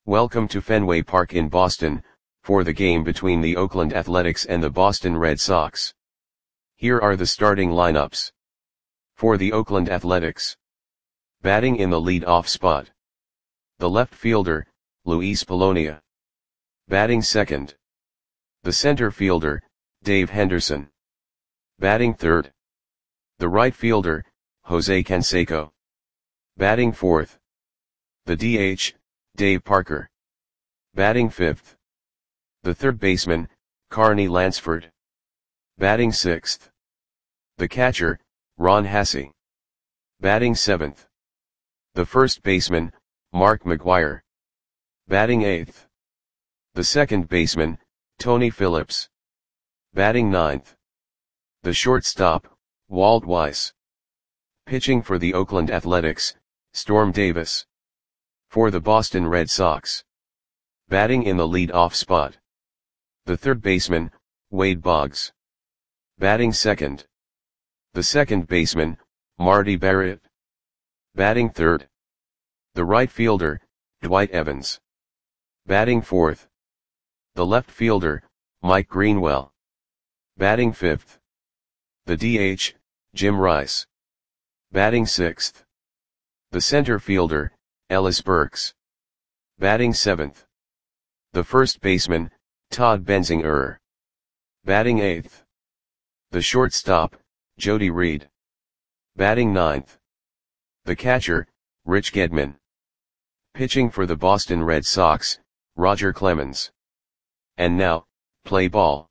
Welcome to Fenway Park in Boston, for the game between the Oakland Athletics and the Boston Red Sox. Here are the starting lineups. For the Oakland Athletics. Batting in the lead-off spot. The left fielder, Luis Polonia. Batting second. The center fielder, Dave Henderson. Batting third. The right fielder, Jose Canseco. Batting fourth. The DH, Dave Parker. Batting fifth. The third baseman, Carney Lansford. Batting sixth. The catcher, Ron Hassey. Batting seventh. The first baseman, Mark McGwire. Batting eighth. The second baseman, Tony Phillips. Batting ninth. The shortstop, Walt Weiss. Pitching for the Oakland Athletics, Storm Davis. For the Boston Red Sox. Batting in the lead-off spot. The third baseman, Wade Boggs. Batting second. The second baseman, Marty Barrett. Batting third. The right fielder, Dwight Evans. Batting fourth. The left fielder, Mike Greenwell. Batting fifth. The DH, Jim Rice. Batting sixth. The center fielder, Ellis Burks. Batting seventh. The first baseman, Todd Benzinger. Batting eighth. The shortstop, Jody Reed. Batting ninth. The catcher, Rich Gedman. Pitching for the Boston Red Sox, Roger Clemens. And now, play ball.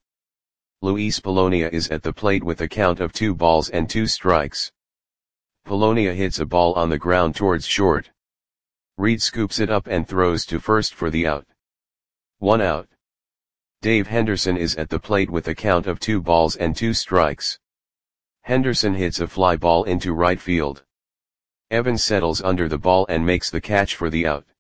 Luis Polonia is at the plate with a count of 2 balls and 2 strikes. Polonia hits a ball on the ground towards short. Reed scoops it up and throws to first for the out. 1 out. Dave Henderson is at the plate with a count of 2 balls and 2 strikes. Henderson hits a fly ball into right field. Evans settles under the ball and makes the catch for the out.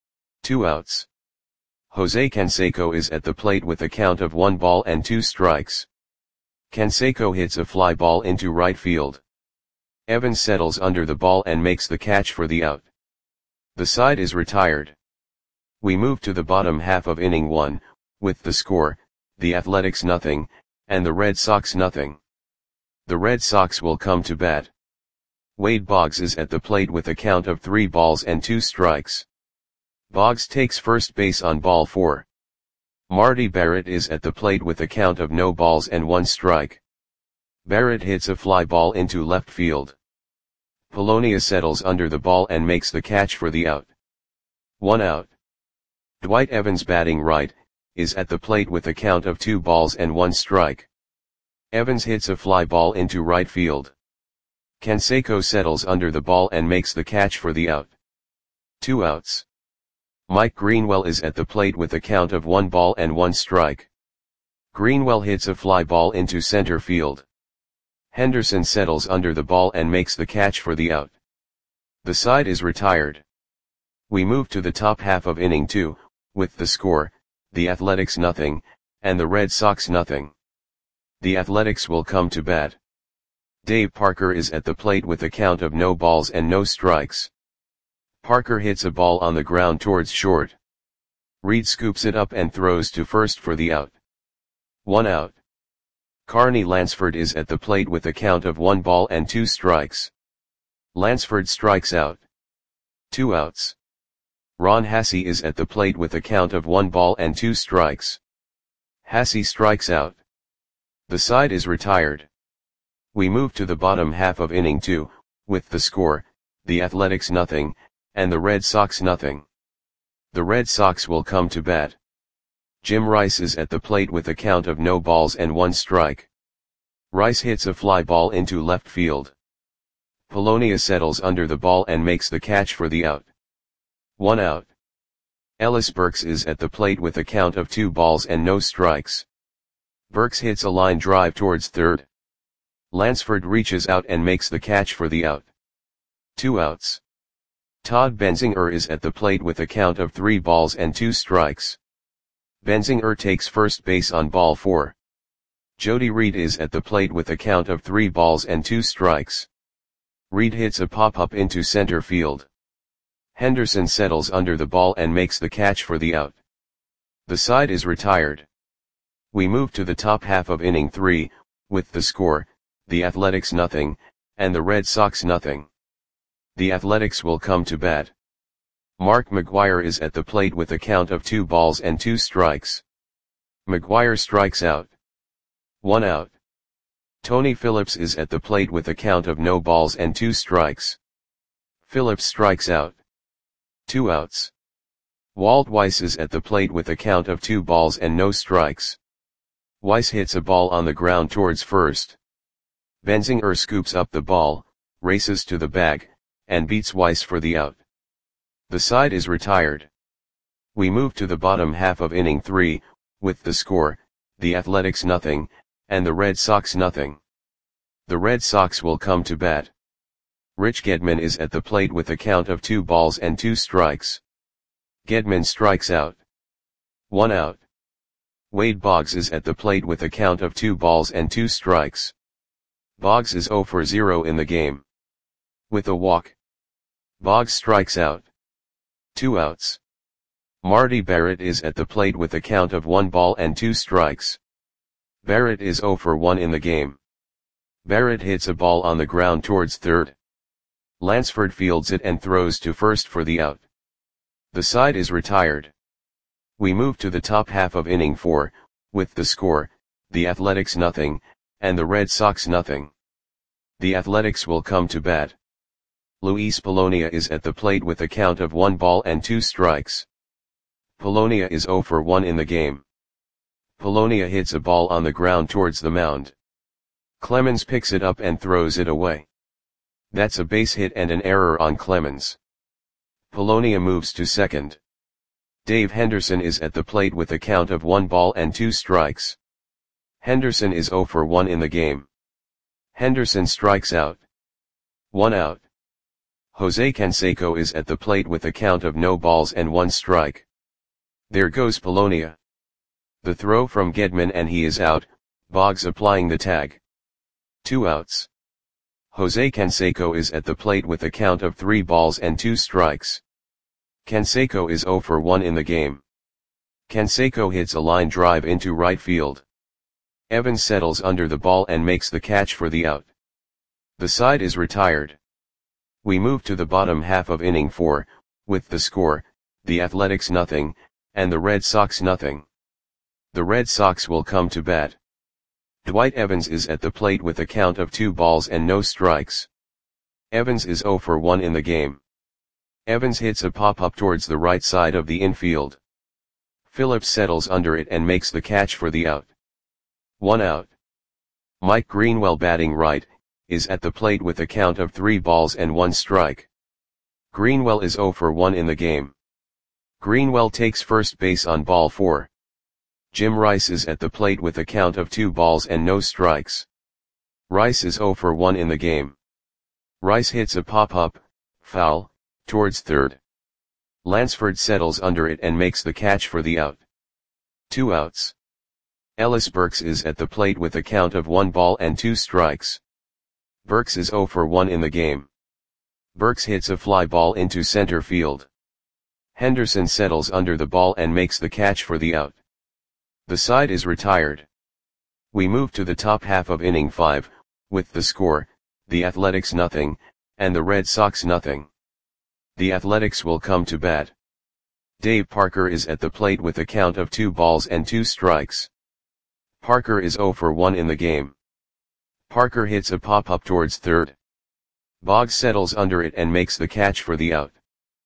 2 outs. Jose Canseco is at the plate with a count of 1 ball and 2 strikes. Canseco hits a fly ball into right field. Evans settles under the ball and makes the catch for the out. The side is retired. We move to the bottom half of inning 1, with the score, the Athletics 0, and the Red Sox 0. The Red Sox will come to bat. Wade Boggs is at the plate with a count of 3 balls and 2 strikes. Boggs takes first base on ball 4. Marty Barrett is at the plate with a count of no balls and 1 strike. Barrett hits a fly ball into left field. Polonia settles under the ball and makes the catch for the out. 1 out. Dwight Evans, batting right, is at the plate with a count of 2 balls and 1 strike. Evans hits a fly ball into right field. Canseco settles under the ball and makes the catch for the out. 2 outs. Mike Greenwell is at the plate with a count of 1 ball and 1 strike. Greenwell hits a fly ball into center field. Henderson settles under the ball and makes the catch for the out. The side is retired. We move to the top half of inning 2, with the score, the Athletics 0, and the Red Sox 0. The Athletics will come to bat. Dave Parker is at the plate with a count of no balls and no strikes. Parker hits a ball on the ground towards short. Reed scoops it up and throws to first for the out. 1 out. Carney Lansford is at the plate with a count of 1 ball and 2 strikes. Lansford strikes out. 2 outs. Ron Hassey is at the plate with a count of 1 ball and 2 strikes. Hassey strikes out. The side is retired. We move to the bottom half of inning 2, with the score, the Athletics 0, and the Red Sox 0. The Red Sox will come to bat. Jim Rice is at the plate with a count of no balls and 1 strike. Rice hits a fly ball into left field. Polonia settles under the ball and makes the catch for the out. 1 out. Ellis Burks is at the plate with a count of 2 balls and no strikes. Burks hits a line drive towards third. Lansford reaches out and makes the catch for the out. 2 outs. Todd Benzinger is at the plate with a count of 3 balls and 2 strikes. Benzinger takes first base on ball 4. Jody Reed is at the plate with a count of 3 balls and 2 strikes. Reed hits a pop-up into center field. Henderson settles under the ball and makes the catch for the out. The side is retired. We move to the top half of inning 3, with the score, the Athletics nothing, and the Red Sox nothing. The Athletics will come to bat. Mark McGwire is at the plate with a count of 2 balls and 2 strikes. McGwire strikes out. 1 out. Tony Phillips is at the plate with a count of no balls and 2 strikes. Phillips strikes out. 2 outs. Walt Weiss is at the plate with a count of 2 balls and no strikes. Weiss hits a ball on the ground towards first. Benzinger scoops up the ball, races to the bag, and beats Weiss for the out. The side is retired. We move to the bottom half of inning 3, with the score, the Athletics nothing, and the Red Sox nothing. The Red Sox will come to bat. Rich Gedman is at the plate with a count of 2 balls and 2 strikes. Gedman strikes out. 1 out. Wade Boggs is at the plate with a count of 2 balls and 2 strikes. Boggs is 0 for 0 in the game. With a walk. Boggs strikes out. 2 outs. Marty Barrett is at the plate with a count of 1 ball and 2 strikes. Barrett is 0 for 1 in the game. Barrett hits a ball on the ground towards third. Lansford fields it and throws to first for the out. The side is retired. We move to the top half of inning 4, with the score, the Athletics nothing, and the Red Sox nothing. The Athletics will come to bat. Luis Polonia is at the plate with a count of 1 ball and 2 strikes. Polonia is 0 for 1 in the game. Polonia hits a ball on the ground towards the mound. Clemens picks it up and throws it away. That's a base hit and an error on Clemens. Polonia moves to second. Dave Henderson is at the plate with a count of 1 ball and 2 strikes. Henderson is 0 for 1 in the game. Henderson strikes out. 1 out. Jose Canseco is at the plate with a count of no balls and 1 strike. There goes Polonia. The throw from Gedman and he is out, Boggs applying the tag. 2 outs. Jose Canseco is at the plate with a count of 3 balls and 2 strikes. Canseco is 0 for 1 in the game. Canseco hits a line drive into right field. Evans settles under the ball and makes the catch for the out. The side is retired. We move to the bottom half of inning 4, with the score, the Athletics nothing, and the Red Sox nothing. The Red Sox will come to bat. Dwight Evans is at the plate with a count of 2 balls and no strikes. Evans is 0 for 1 in the game. Evans hits a pop-up towards the right side of the infield. Phillips settles under it and makes the catch for the out. 1 out. Mike Greenwell, batting right, is at the plate with a count of 3 balls and 1 strike. Greenwell is 0 for 1 in the game. Greenwell takes first base on ball 4. Jim Rice is at the plate with a count of 2 balls and no strikes. Rice is 0 for 1 in the game. Rice hits a pop-up, foul, towards third. Lansford settles under it and makes the catch for the out. 2 outs. Ellis Burks is at the plate with a count of 1 ball and 2 strikes. Burks is 0 for 1 in the game. Burks hits a fly ball into center field. Henderson settles under the ball and makes the catch for the out. The side is retired. We move to the top half of inning 5, with the score, the Athletics nothing, and the Red Sox nothing. The Athletics will come to bat. Dave Parker is at the plate with a count of 2 balls and 2 strikes. Parker is 0 for 1 in the game. Parker hits a pop-up towards third. Boggs settles under it and makes the catch for the out.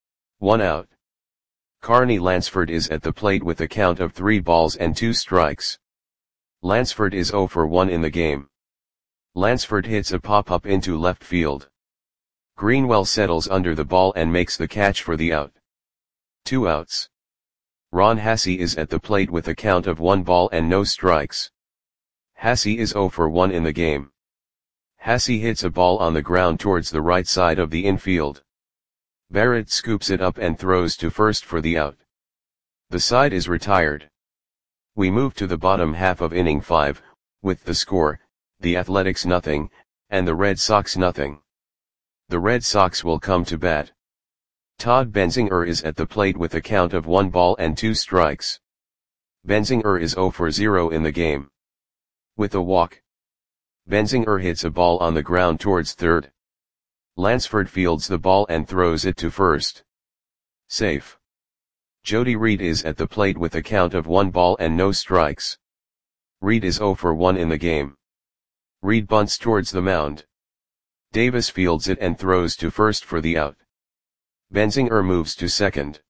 1 out. Carney Lansford is at the plate with a count of 3 balls and 2 strikes. Lansford is 0 for 1 in the game. Lansford hits a pop-up into left field. Greenwell settles under the ball and makes the catch for the out. 2 outs. Ron Hassey is at the plate with a count of 1 ball and no strikes. Hassey is 0 for 1 in the game. Hassey hits a ball on the ground towards the right side of the infield. Barrett scoops it up and throws to first for the out. The side is retired. We move to the bottom half of inning 5, with the score, the Athletics nothing, and the Red Sox nothing. The Red Sox will come to bat. Todd Benzinger is at the plate with a count of 1 ball and 2 strikes. Benzinger is 0 for 0 in the game. With a walk, Benzinger hits a ball on the ground towards third. Lansford fields the ball and throws it to first. Safe. Jody Reed is at the plate with a count of 1 ball and no strikes. Reed is 0 for 1 in the game. Reed bunts towards the mound. Davis fields it and throws to first for the out. Benzinger moves to second.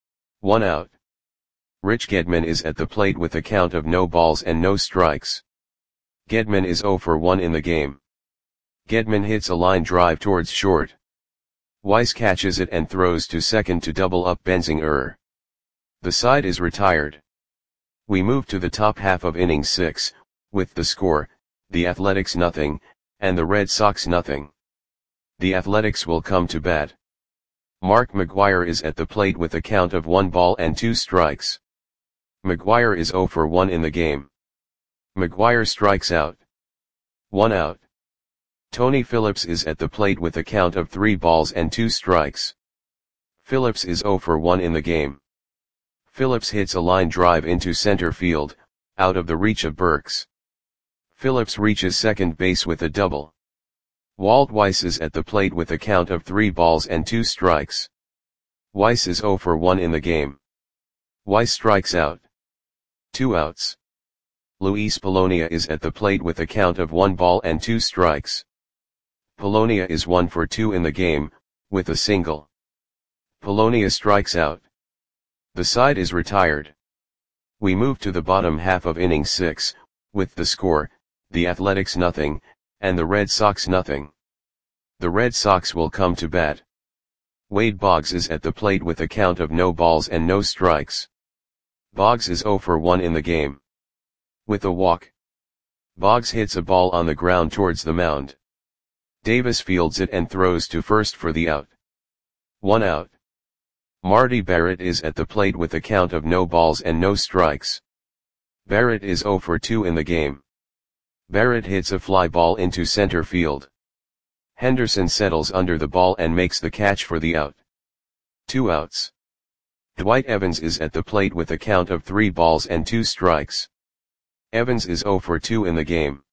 1 out. Rich Gedman is at the plate with a count of no balls and no strikes. Gedman is 0 for 1 in the game. Gedman hits a line drive towards short. Weiss catches it and throws to second to double up Benzinger. The side is retired. We move to the top half of inning 6, with the score, the Athletics 0, and the Red Sox 0. The Athletics will come to bat. Mark McGwire is at the plate with a count of 1 ball and 2 strikes. McGwire is 0 for 1 in the game. McGwire strikes out. 1 out. Tony Phillips is at the plate with a count of 3 balls and 2 strikes. Phillips is 0 for 1 in the game. Phillips hits a line drive into center field, out of the reach of Burks. Phillips reaches second base with a double. Walt Weiss is at the plate with a count of 3 balls and 2 strikes. Weiss is 0 for 1 in the game. Weiss strikes out. 2 outs. Luis Polonia is at the plate with a count of 1 ball and 2 strikes. Polonia is 1 for 2 in the game, with a single. Polonia strikes out. The side is retired. We move to the bottom half of inning 6, with the score, the Athletics 0, and the Red Sox 0. The Red Sox will come to bat. Wade Boggs is at the plate with a count of no balls and no strikes. Boggs is 0 for 1 in the game. With a walk, Boggs hits a ball on the ground towards the mound. Davis fields it and throws to first for the out. 1 out. Marty Barrett is at the plate with a count of no balls and no strikes. Barrett is 0 for 2 in the game. Barrett hits a fly ball into center field. Henderson settles under the ball and makes the catch for the out. 2 outs. Dwight Evans is at the plate with a count of 3 balls and 2 strikes. Evans is 0 for 2 in the game.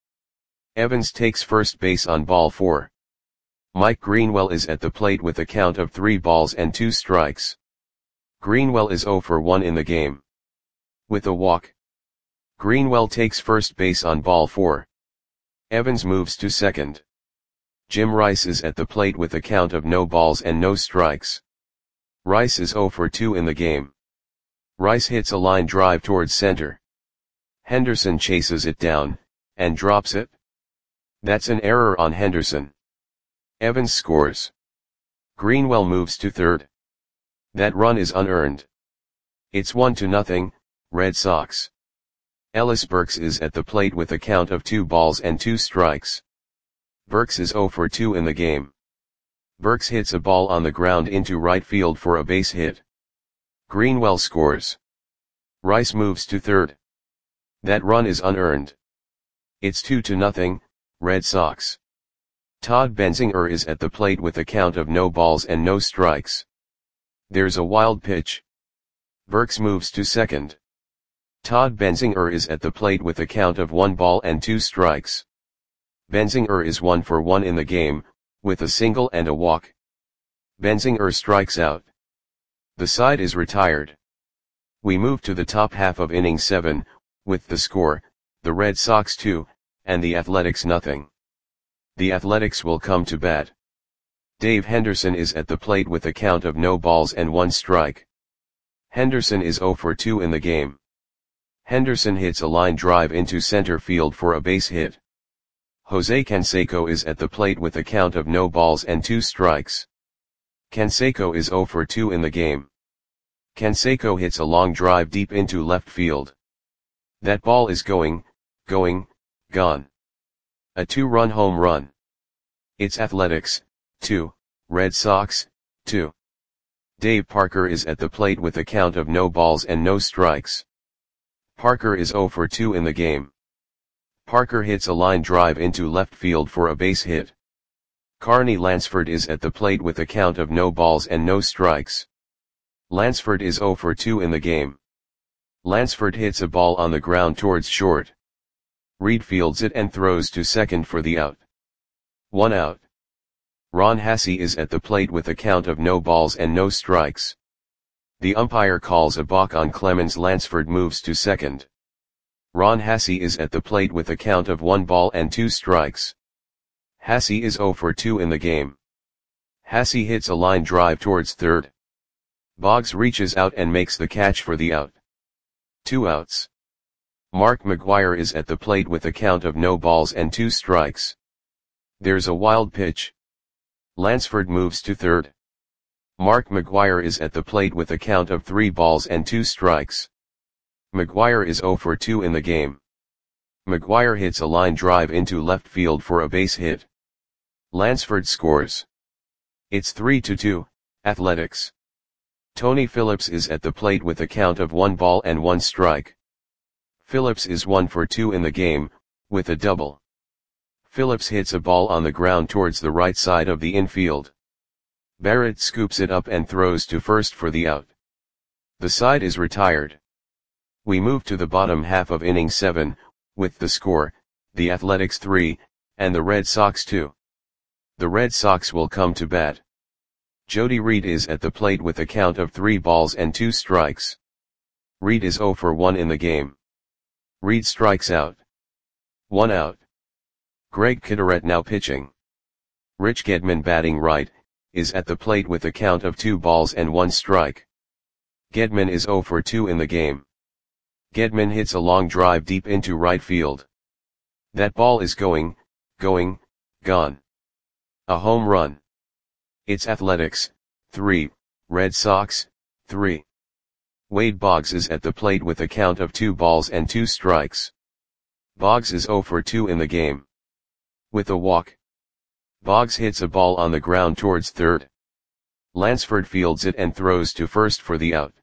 Evans takes first base on ball 4. Mike Greenwell is at the plate with a count of 3 balls and 2 strikes. Greenwell is 0 for 1 in the game. With a walk, Greenwell takes first base on ball 4. Evans moves to second. Jim Rice is at the plate with a count of no balls and no strikes. Rice is 0 for 2 in the game. Rice hits a line drive towards center. Henderson chases it down, and drops it. That's an error on Henderson. Evans scores. Greenwell moves to third. That run is unearned. It's 1-0, Red Sox. Ellis Burks is at the plate with a count of 2 balls and 2 strikes. Burks is 0 for 2 in the game. Burks hits a ball on the ground into right field for a base hit. Greenwell scores. Rice moves to third. That run is unearned. It's 2-0, Red Sox. Todd Benzinger is at the plate with a count of no balls and no strikes. There's a wild pitch. Burks moves to second. Todd Benzinger is at the plate with a count of 1 ball and 2 strikes. Benzinger is 1 for 1 in the game, with a single and a walk. Benzinger strikes out. The side is retired. We move to the top half of inning 7, with the score, the Red Sox 2, and the Athletics 0. The Athletics will come to bat. Dave Henderson is at the plate with a count of no balls and 1 strike. Henderson is 0 for 2 in the game. Henderson hits a line drive into center field for a base hit. Jose Canseco is at the plate with a count of no balls and 2 strikes. Canseco is 0 for 2 in the game. Canseco hits a long drive deep into left field. That ball is gone. A 2-run home run. It's Athletics, 2, Red Sox, 2. Dave Parker is at the plate with a count of no balls and no strikes. Parker is 0 for 2 in the game. Parker hits a line drive into left field for a base hit. Carney Lansford is at the plate with a count of no balls and no strikes. Lansford is 0 for 2 in the game. Lansford hits a ball on the ground towards short. Reed fields it and throws to second for the out. 1 out. Ron Hassey is at the plate with a count of no balls and no strikes. The umpire calls a balk on Clemens. Lansford moves to second. Ron Hassey is at the plate with a count of 1 ball and 2 strikes. Hassey is 0 for 2 in the game. Hassey hits a line drive towards third. Boggs reaches out and makes the catch for the out. 2 outs. Mark McGuire is at the plate with a count of no balls and 2 strikes. There's a wild pitch. Lansford moves to third. Mark McGuire is at the plate with a count of 3 balls and 2 strikes. McGuire is 0 for 2 in the game. McGuire hits a line drive into left field for a base hit. Lansford scores. It's 3-2, Athletics. Tony Phillips is at the plate with a count of 1 ball and 1 strike. Phillips is 1 for 2 in the game, with a double. Phillips hits a ball on the ground towards the right side of the infield. Barrett scoops it up and throws to first for the out. The side is retired. We move to the bottom half of inning 7, with the score, the Athletics 3, and the Red Sox 2. The Red Sox will come to bat. Jody Reed is at the plate with a count of 3 balls and 2 strikes. Reed is 0 for 1 in the game. Reed strikes out. 1 out. Greg Kitteret now pitching. Rich Gedman batting right, is at the plate with a count of 2 balls and 1 strike. Gedman is 0 for 2 in the game. Gedman hits a long drive deep into right field. That ball is gone. A home run. It's Athletics, 3, Red Sox, 3. Wade Boggs is at the plate with a count of 2 balls and 2 strikes. Boggs is 0 for 2 in the game. With a walk. Boggs hits a ball on the ground towards third. Lansford fields it and throws to first for the out.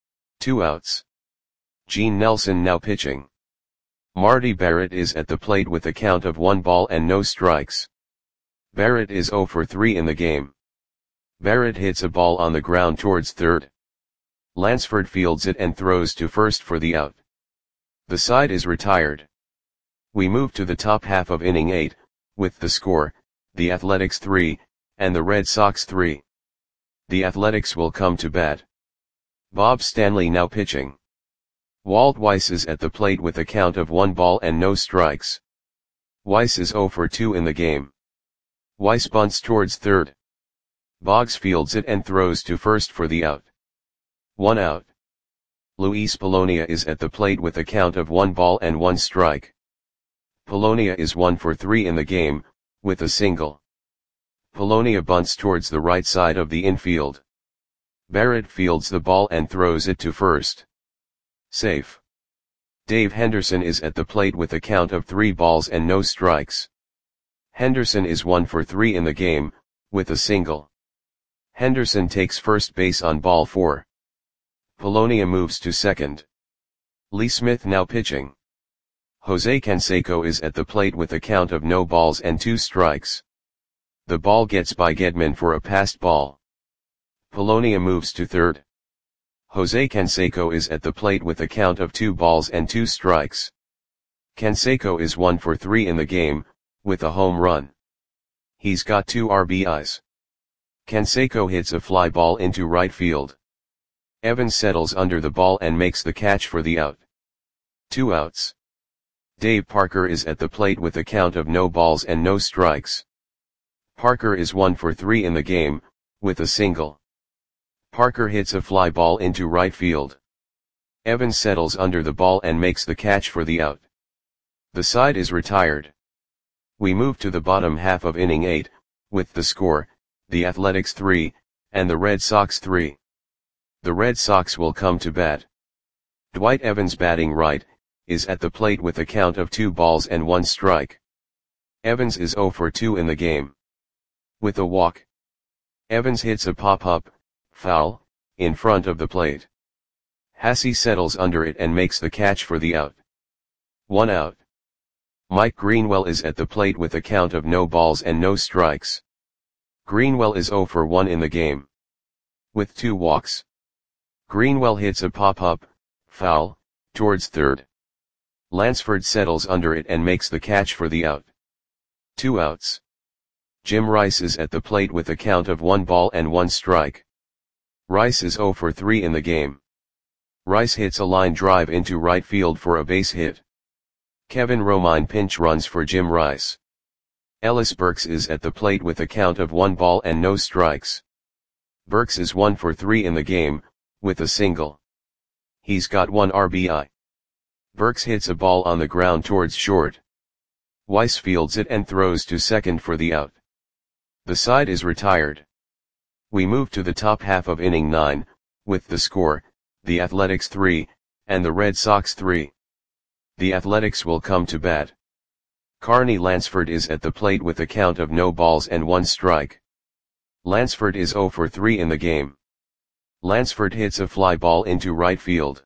2 outs. Gene Nelson now pitching. Marty Barrett is at the plate with a count of 1 ball and no strikes. Barrett is 0 for 3 in the game. Barrett hits a ball on the ground towards third. Lansford fields it and throws to first for the out. The side is retired. We move to the top half of inning 8, with the score, the Athletics 3, and the Red Sox 3. The Athletics will come to bat. Bob Stanley now pitching. Walt Weiss is at the plate with a count of 1 ball and no strikes. Weiss is 0 for 2 in the game. Weiss bunts towards third. Boggs fields it and throws to first for the out. 1 out. Luis Polonia is at the plate with a count of 1 ball and 1 strike. Polonia is 1 for 3 in the game, with a single. Polonia bunts towards the right side of the infield. Barrett fields the ball and throws it to first. Safe. Dave Henderson is at the plate with a count of 3 balls and no strikes. Henderson is 1 for 3 in the game, with a single. Henderson takes first base on ball 4. Polonia moves to second. Lee Smith now pitching. Jose Canseco is at the plate with a count of no balls and 2 strikes. The ball gets by Gedman for a passed ball. Polonia moves to third. Jose Canseco is at the plate with a count of 2 balls and 2 strikes. Canseco is 1 for 3 in the game, with a home run. He's got 2 RBIs. Canseco hits a fly ball into right field. Evans settles under the ball and makes the catch for the out. 2 outs. Dave Parker is at the plate with a count of no balls and no strikes. Parker is 1 for 3 in the game, with a single. Parker hits a fly ball into right field. Evans settles under the ball and makes the catch for the out. The side is retired. We move to the bottom half of inning 8, with the score, the Athletics 3, and the Red Sox 3. The Red Sox will come to bat. Dwight Evans batting right, is at the plate with a count of 2 balls and 1 strike. Evans is 0 for 2 in the game. With a walk. Evans hits a pop-up, foul, in front of the plate. Hassey settles under it and makes the catch for the out. 1 out. Mike Greenwell is at the plate with a count of no balls and no strikes. Greenwell is 0 for 1 in the game. With 2 walks. Greenwell hits a pop-up, foul, towards third. Lansford settles under it and makes the catch for the out. 2 outs. Jim Rice is at the plate with a count of 1 ball and 1 strike. Rice is 0 for 3 in the game. Rice hits a line drive into right field for a base hit. Kevin Romine pinch runs for Jim Rice. Ellis Burks is at the plate with a count of 1 ball and no strikes. Burks is 1 for 3 in the game, with a single. He's got 1 RBI. Burks hits a ball on the ground towards short. Weiss fields it and throws to second for the out. The side is retired. We move to the top half of inning 9, with the score, the Athletics 3, and the Red Sox 3. The Athletics will come to bat. Carney Lansford is at the plate with a count of no balls and 1 strike. Lansford is 0 for 3 in the game. Lansford hits a fly ball into right field.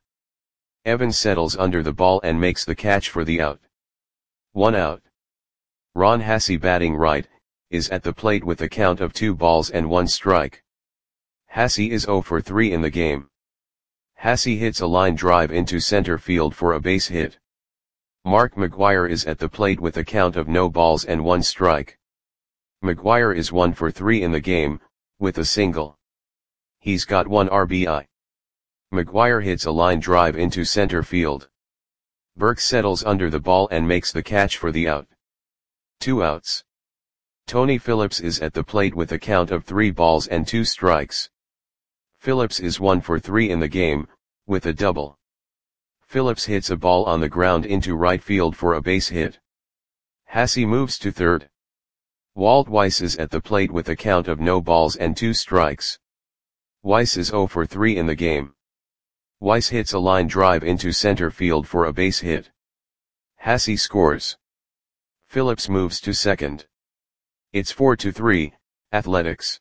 Evans settles under the ball and makes the catch for the out. 1 out. Ron Hassey batting right, is at the plate with a count of 2 balls and 1 strike. Hassey is 0 for 3 in the game. Hassey hits a line drive into center field for a base hit. Mark McGuire is at the plate with a count of no balls and 1 strike. McGuire is 1 for 3 in the game, with a single. He's got 1 RBI. McGuire hits a line drive into center field. Burke settles under the ball and makes the catch for the out. 2 outs. Tony Phillips is at the plate with a count of 3 balls and 2 strikes. Phillips is 1 for 3 in the game, with a double. Phillips hits a ball on the ground into right field for a base hit. Hassey moves to third. Walt Weiss is at the plate with a count of no balls and 2 strikes. Weiss is 0 for 3 in the game. Weiss hits a line drive into center field for a base hit. Hassey scores. Phillips moves to second. It's 4-3, Athletics.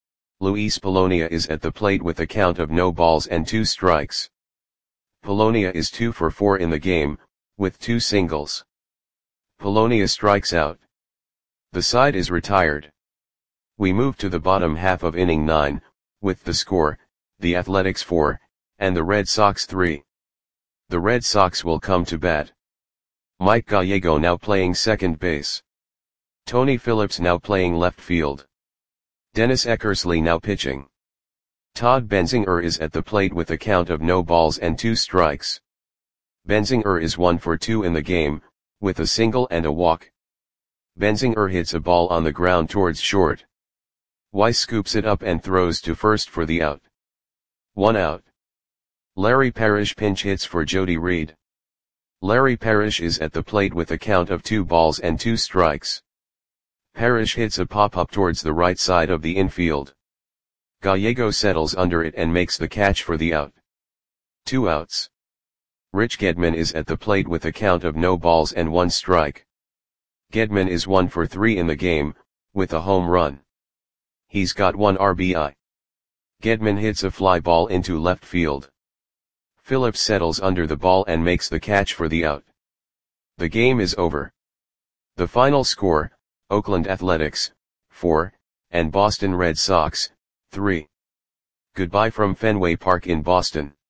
Luis Polonia is at the plate with a count of no balls and 2 strikes. Polonia is 2 for 4 in the game, with 2 singles. Polonia strikes out. The side is retired. We move to the bottom half of inning 9, with the score, the Athletics 4, and the Red Sox 3. The Red Sox will come to bat. Mike Gallego now playing second base. Tony Phillips now playing left field. Dennis Eckersley now pitching. Todd Benzinger is at the plate with a count of no balls and 2 strikes. Benzinger is 1 for 2 in the game, with a single and a walk. Benzinger hits a ball on the ground towards short. Weiss scoops it up and throws to first for the out. 1 out. Larry Parrish pinch hits for Jody Reed. Larry Parrish is at the plate with a count of 2 balls and 2 strikes. Parrish hits a pop-up towards the right side of the infield. Gallego settles under it and makes the catch for the out. 2 outs. Rich Gedman is at the plate with a count of no balls and 1 strike. Gedman is 1 for 3 in the game, with a home run. He's got 1 RBI. Gedman hits a fly ball into left field. Phillips settles under the ball and makes the catch for the out. The game is over. The final score, Oakland Athletics, 4, and Boston Red Sox, 3. Goodbye from Fenway Park in Boston.